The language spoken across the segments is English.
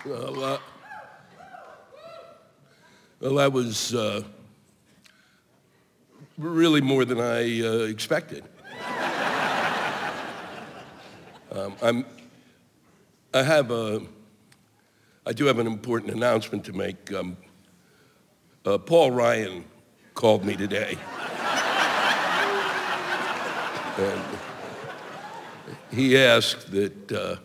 Well, that was really more than I expected. I do have an important announcement to make. Paul Ryan called me today. And he asked that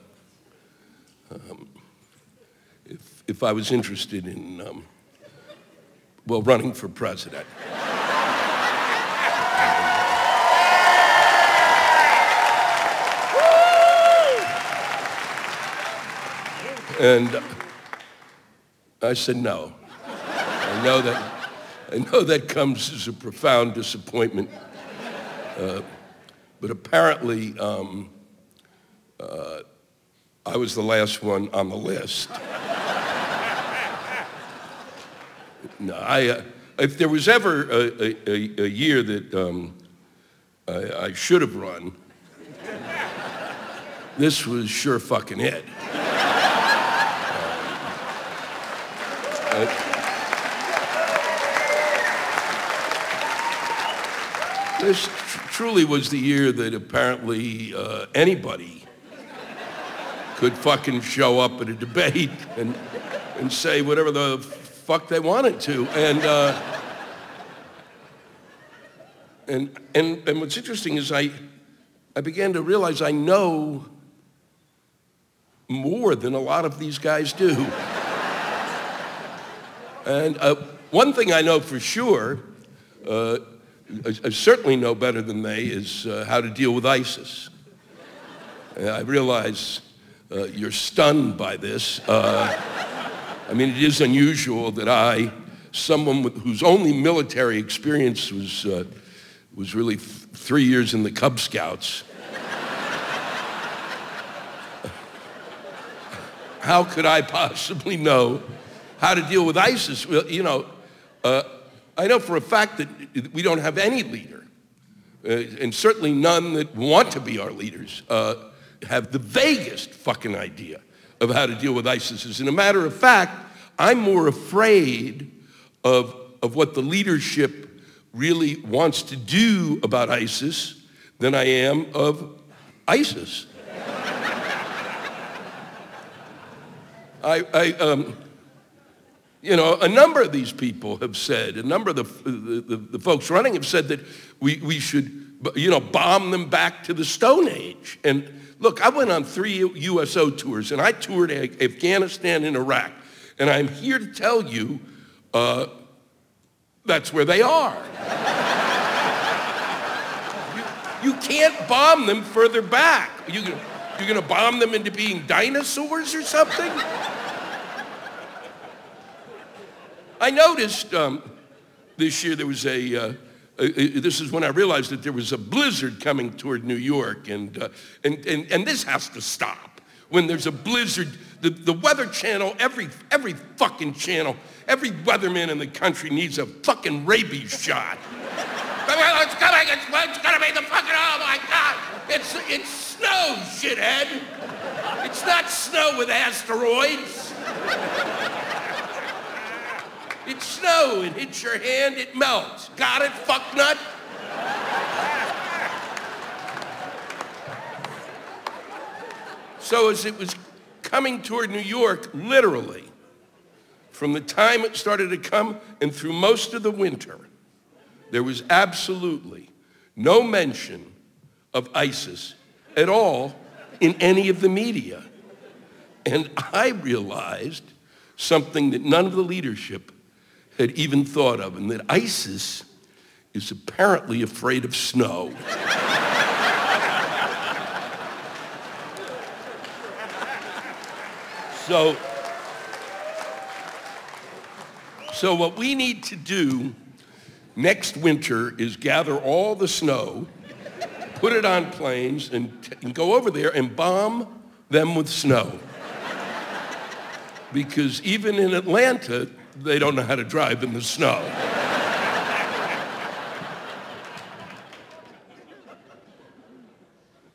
if I was interested in, running for president. And I said no. I know that comes as a profound disappointment. But apparently, I was the last one on the list. No, if there was ever a year that I should have run, this was sure fucking it. This truly was the year that apparently anybody could fucking show up at a debate and say whatever the fuck they wanted to. And what's interesting is I began to realize I know more than a lot of these guys do. And one thing I know for sure, I certainly know better than they, is how to deal with ISIS. I realize you're stunned by this. I mean, it is unusual that someone whose only military experience was really 3 years in the Cub Scouts. How could I possibly know how to deal with ISIS? Well, I know for a fact that we don't have any leader, and certainly none that want to be our leaders, have the vaguest fucking idea of how to deal with ISIS. As a matter of fact, I'm more afraid of what the leadership really wants to do about ISIS than I am of ISIS. A number of these people have said, a number of the folks running have said that we should, bomb them back to the Stone Age. And look, I went on 3 USO tours, and I toured Afghanistan and Iraq. And I'm here to tell you, that's where they are. You can't bomb them further back. You're going to bomb them into being dinosaurs or something? I noticed this year there was this is when I realized that there was a blizzard coming toward New York, and this has to stop. When there's a blizzard, the Weather Channel, every fucking channel, every weatherman in the country needs a fucking rabies shot. It's gonna be the fucking, oh my God, it's snow, shithead. It's not snow with asteroids. It's snow, it hits your hand, it melts. Got it, fucknut? So as it was coming toward New York, literally, from the time it started to come and through most of the winter, there was absolutely no mention of ISIS at all in any of the media. And I realized something that none of the leadership had even thought of, and that ISIS is apparently afraid of snow. So what we need to do next winter is gather all the snow, put it on planes, and go over there and bomb them with snow. Because even in Atlanta, they don't know how to drive in the snow.